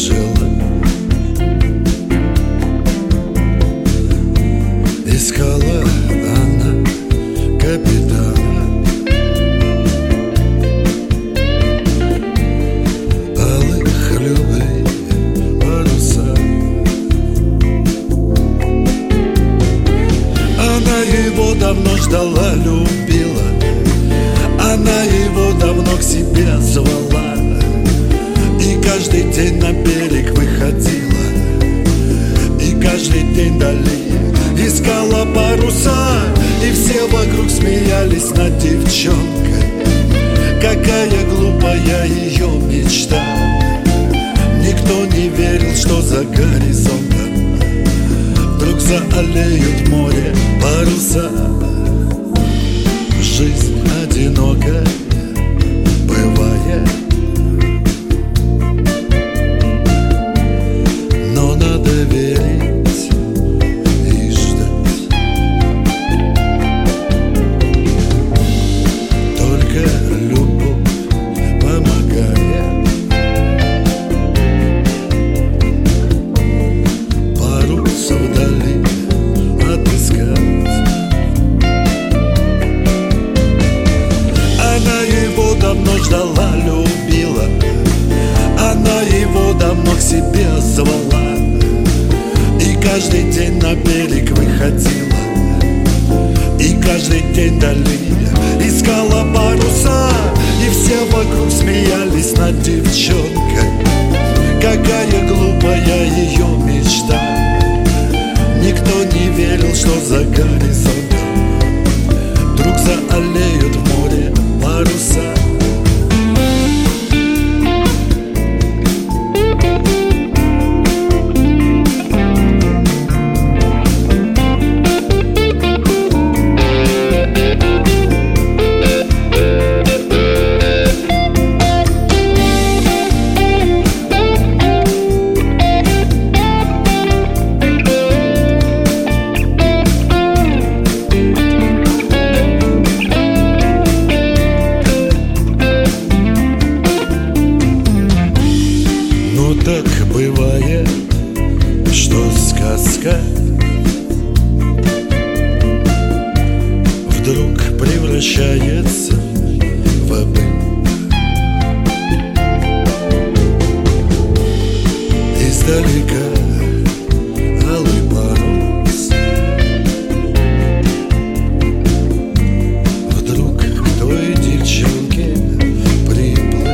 жила, искала она капитана, алых любви паруса. Она его давно ждала, любила, она его давно к себе звала, и каждый день на берег выходила, и каждый день вдали искала паруса. И все вокруг смеялись над девчонкой, какая глупая ее мечта. Никто не верил, что за горизонтом вдруг заалеют море паруса. Жизнь одинокая бывает, но надо верить и ждать. Только любовь помогает парус вдали отыскать. Она его давно ждала, любила, она его давно к себе звала, и каждый день на берег выходила, и каждый день вдали искала паруса. И все вокруг смеялись над девчонкой, какая глупая ее мечта. Никто не верил, что за горизонтом вдруг заалеют в море паруса. Так бывает, что сказка вдруг превращается в быль. Издалека алый парус вдруг к той девчонке приплыл.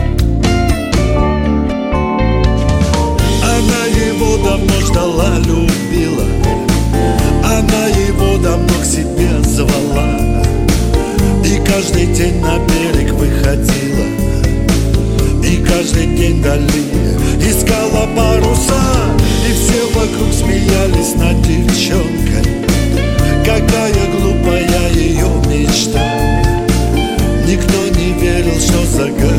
Она его давно ждала, любила, она его давно к себе звала, и каждый день на берег выходила, и каждый день вдали искала паруса. И все вокруг смеялись над девчонкой, какая глупая ее мечта. Никто не верил, что за горизонтом